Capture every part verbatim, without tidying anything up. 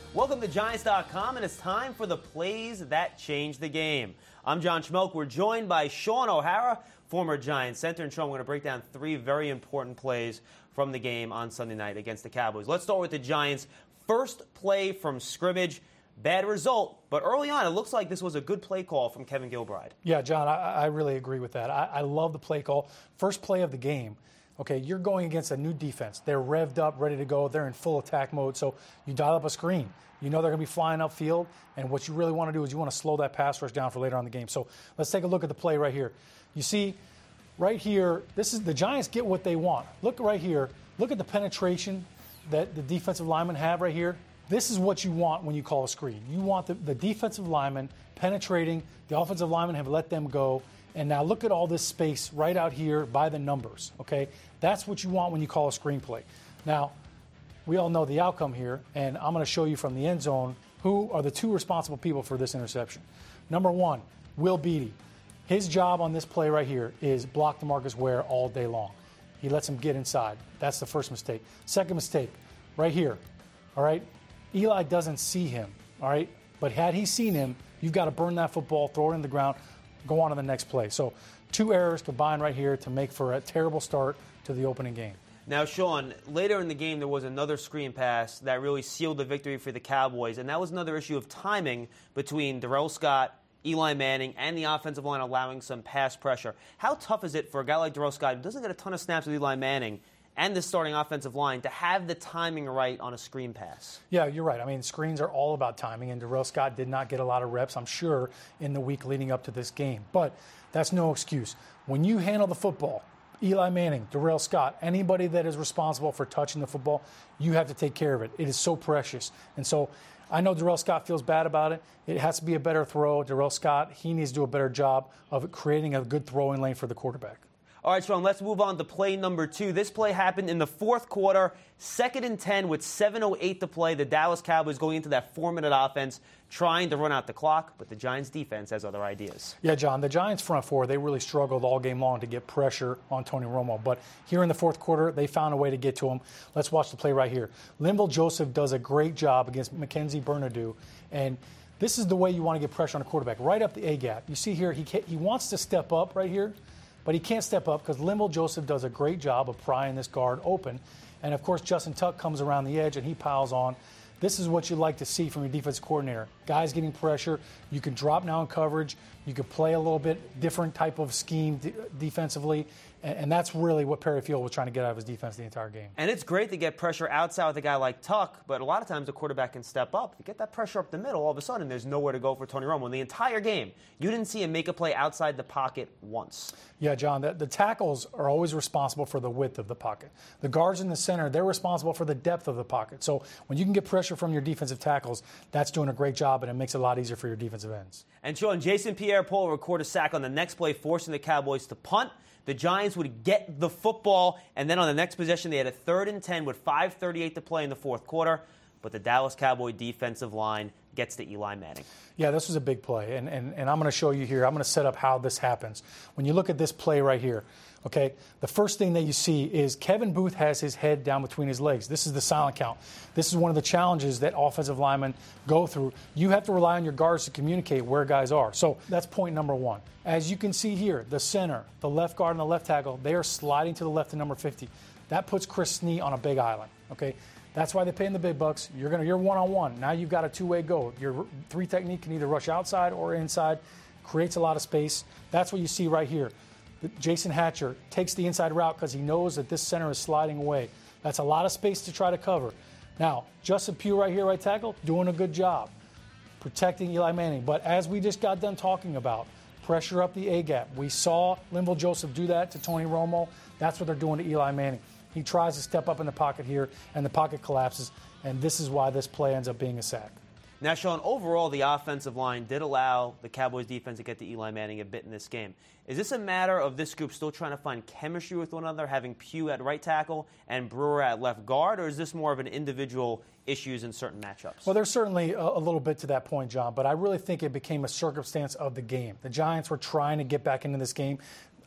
Welcome to Giants dot com, and it's time for the plays that changed the game. I'm John Schmelk. We're joined by Sean O'Hara, former Giants center. And Sean, we're going to break down three very important plays from the game on Sunday night against the Cowboys. Let's start with the Giants' first play from scrimmage. Bad result, but early on, it looks like this was a good play call from Kevin Gilbride. Yeah, John, I, I really agree with that. I, I love the play call. First play of the game. Okay, you're going against a new defense. They're revved up, ready to go. They're in full attack mode, so you dial up a screen. You know they're going to be flying upfield, and what you really want to do is you want to slow that pass rush down for later on in the game. So let's take a look at the play right here. You see, right here, this is the Giants get what they want. Look right here. Look at the penetration that the defensive linemen have right here. This is what you want when you call a screen. You want the, the defensive lineman penetrating. The offensive linemen have let them go. And now look at all this space right out here by the numbers, okay? That's what you want when you call a screen play. Now, we all know the outcome here, and I'm going to show you from the end zone who are the two responsible people for this interception. Number one, Will Beatty. His job on this play right here is block DeMarcus Ware all day long. He lets him get inside. That's the first mistake. Second mistake, right here, all right? Eli doesn't see him, all right? But had he seen him, you've got to burn that football, throw it in the ground, go on to the next play. So two errors combined right here to make for a terrible start to the opening game. Now, Sean, later in the game, there was another screen pass that really sealed the victory for the Cowboys, and that was another issue of timing between Darrell Scott, Eli Manning, and the offensive line allowing some pass pressure. How tough is it for a guy like Darrell Scott, who doesn't get a ton of snaps with Eli Manning, and the starting offensive line, to have the timing right on a screen pass? Yeah, you're right. I mean, screens are all about timing, and Darrell Scott did not get a lot of reps, I'm sure, in the week leading up to this game. But that's no excuse. When you handle the football, Eli Manning, Darrell Scott, anybody that is responsible for touching the football, you have to take care of it. It is so precious. And so I know Darrell Scott feels bad about it. It has to be a better throw. Darrell Scott, he needs to do a better job of creating a good throwing lane for the quarterback. All right, Sean, let's move on to play number two. This play happened in the fourth quarter, second and ten with seven oh eight to play. The Dallas Cowboys going into that four-minute offense, trying to run out the clock, but the Giants' defense has other ideas. Yeah, John, the Giants' front four, they really struggled all game long to get pressure on Tony Romo. But here in the fourth quarter, they found a way to get to him. Let's watch the play right here. Linval Joseph does a great job against Mackenzie Bernardo, and this is the way you want to get pressure on a quarterback, right up the A-gap. You see here, he he wants to step up right here, but he can't step up because Linval Joseph does a great job of prying this guard open. And, of course, Justin Tuck comes around the edge and he piles on. This is what you like to see from your defense coordinator. Guys getting pressure. You can drop now in coverage. You can play a little bit different type of scheme de- defensively. And, and that's really what Perry Field was trying to get out of his defense the entire game. And it's great to get pressure outside with a guy like Tuck, but a lot of times the quarterback can step up. You get that pressure up the middle, all of a sudden there's nowhere to go for Tony Romo. In the entire game, you didn't see him make a play outside the pocket once. Yeah, John, the, the tackles are always responsible for the width of the pocket. The guards in the center, they're responsible for the depth of the pocket. So when you can get pressure from your defensive tackles, that's doing a great job, and it makes it a lot easier for your defensive ends. And Sean, Jason Pierre-Paul recorded a sack on the next play, forcing the Cowboys to punt. The Giants would get the football, and then on the next possession, they had a third and ten with five thirty-eight to play in the fourth quarter. But the Dallas Cowboy defensive line gets to Eli Manning. Yeah, this was a big play, and, and, and I'm going to show you here. I'm going to set up how this happens. When you look at this play right here, okay, the first thing that you see is Kevin Booth has his head down between his legs. This is the silent count. This is one of the challenges that offensive linemen go through. You have to rely on your guards to communicate where guys are. So that's point number one. As you can see here, the center, the left guard, and the left tackle, they are sliding to the left of number fifty. That puts Chris Snee on a big island, okay? That's why they pay him the big bucks. You're gonna, you're one-on-one. Now you've got a two-way go. Your three technique can either rush outside or inside, creates a lot of space. That's what you see right here. Jason Hatcher takes the inside route because he knows that this center is sliding away. That's a lot of space to try to cover. Now, Justin Pugh right here, right tackle, doing a good job protecting Eli Manning. But as we just got done talking about, pressure up the A-gap. We saw Linval Joseph do that to Tony Romo. That's what they're doing to Eli Manning. He tries to step up in the pocket here, and the pocket collapses, and this is why this play ends up being a sack. Now, Sean, overall, the offensive line did allow the Cowboys defense to get to Eli Manning a bit in this game. Is this a matter of this group still trying to find chemistry with one another, having Pugh at right tackle and Brewer at left guard, or is this more of an individual issues in certain matchups? Well, there's certainly a, a little bit to that point, John, but I really think it became a circumstance of the game. The Giants were trying to get back into this game.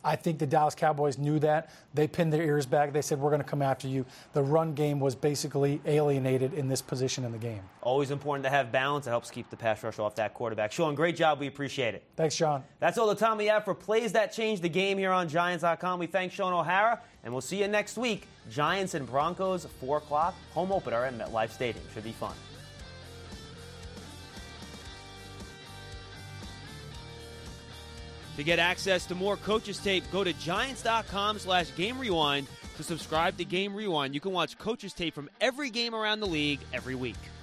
I think the Dallas Cowboys knew that. They pinned their ears back. They said, we're going to come after you. The run game was basically alienated in this position in the game. Always important to have balance. It helps keep the pass rush off that quarterback. Sean, great job. We appreciate it. Thanks, Sean. That's all the time we have for Plays That Change the Game here on Giants dot com. We thank Sean O'Hara, and we'll see you next week. Giants and Broncos, four o'clock, home opener at MetLife Stadium. Should be fun. To get access to more Coaches Tape, go to Giants dot com slash Game Rewind to subscribe to Game Rewind. You can watch Coaches Tape from every game around the league every week.